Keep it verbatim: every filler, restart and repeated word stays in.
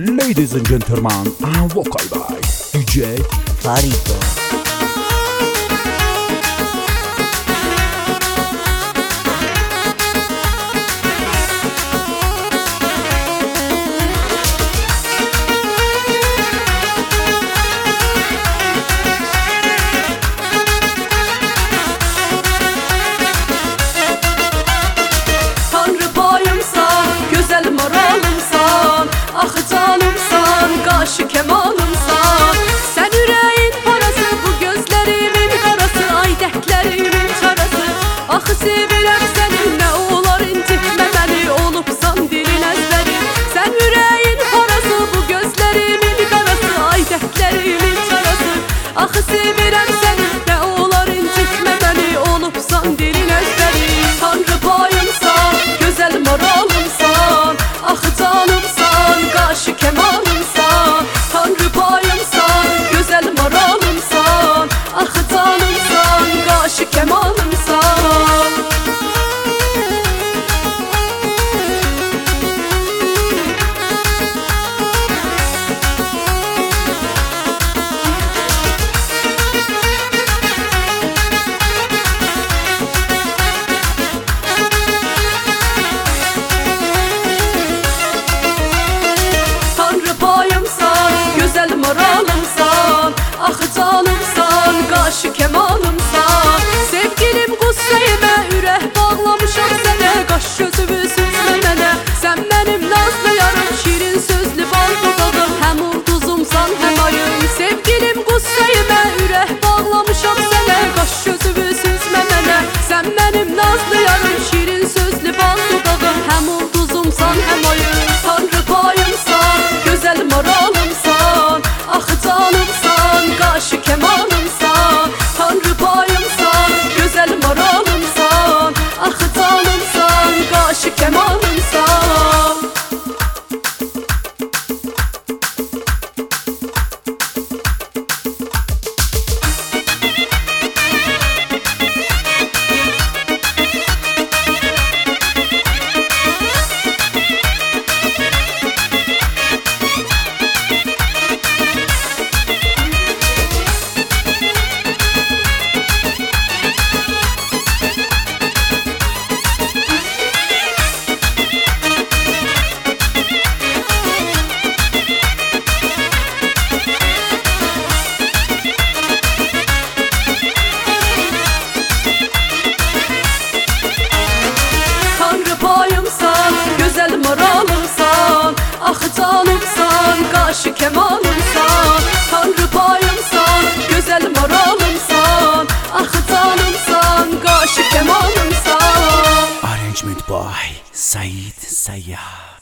Ladies and gentlemen, and vocal by D J Farito. Ah canımsan, kaşı kemalımsan. Sen yüreğin parası, bu gözlerimin karası, ay dertlerimin çarası. Ah sevirəm səni, nə olar incitmə məni, olubsan dilin əzbəri. Sen yüreğin parası, bu gözlerimin karası, ay dertlerimin çarası. Ah sevirəm səni, nə olar incitmə məni, olubsan dilin əzbəri. Tanrı payımsan, gözəl maralımsan. Ah canımsan, kaşı kemalımsan. Tanrı payımsan, güzel maralımsan. Ah canımsan, kaşı kemalımsan. Güzel maralımsan, ah canımsan, kaşı kemalımsan. Sevgilim qüssəyimə, ürək bağlamışam sənə, qaş gözümü süzmə mənə. Sən mənim nazlı yarım, şirin sözlü bal dodağım, həm ulduzumsan, həm ayım. Sevgilim qüssəyimə, ürək bağlamışam sənə, qaş gözümü süzmə mənə. Sən mənim nazlı yarım, şirin sözlü bal dodağım, həm ulduzumsan, həm ayım. Tanrı payımsan, gözəl maralımsan. Ah canımsan, kaşı kemalımsan. Tanrı payımsan, güzel maralımsan. Ah canımsan, kaşı kemalımsan. Güzel maralımsan, ah canımsan, kaşı kemalımsan. Tanrı payımsan, güzel maralımsan. Ah canımsan, kaşı kemalımsan. Arrangement by Said Sayyar.